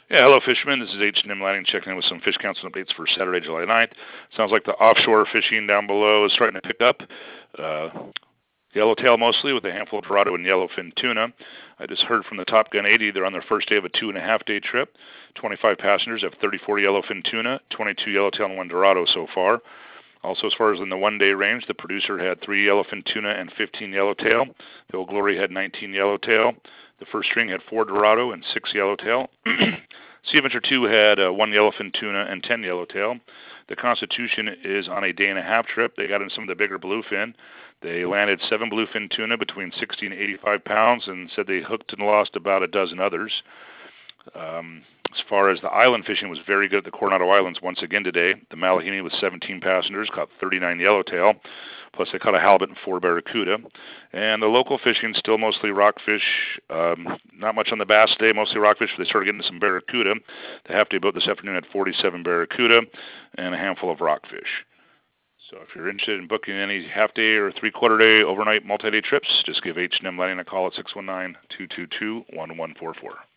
Yeah, hello fishermen. This is H&M Lighting checking in with some fish counts and updates for Saturday, July 9th. Sounds like the offshore fishing down below is starting to pick up. Uh, Yellowtail mostly, with a handful of Dorado and yellowfin tuna. I just heard from the Top Gun 80 they're on their first day of a 2.5 day trip. 25 passengers have 34 yellowfin tuna, 22 yellowtail, and 1 Dorado so far. Also, as far as in the 1 day range, the producer had 3 yellowfin tuna and 15 yellowtail. The Old Glory had 19 yellowtail. The first string had 4 Dorado and 6 yellowtail. Sea Adventure 2 had 1 yellowfin tuna and 10 yellowtail. The Constitution is on a day-and-a-half trip. They got in some of the bigger bluefin. They landed 7 bluefin tuna between 60 and 85 pounds and said they hooked and lost about a dozen others. As far as the island fishing, was very good at the Coronado Islands once again today. The Malahini with 17 passengers caught 39 yellowtail, plus they caught a halibut and 4 barracuda. And the local fishing still mostly rockfish. Not much on the bass today, mostly rockfish. But they started getting some barracuda. The half day boat this afternoon had 47 barracuda and a handful of rockfish. So if you're interested in booking any half-day or three-quarter-day, overnight, multi-day trips, just give H&M Lighting a call at 619-222-1144.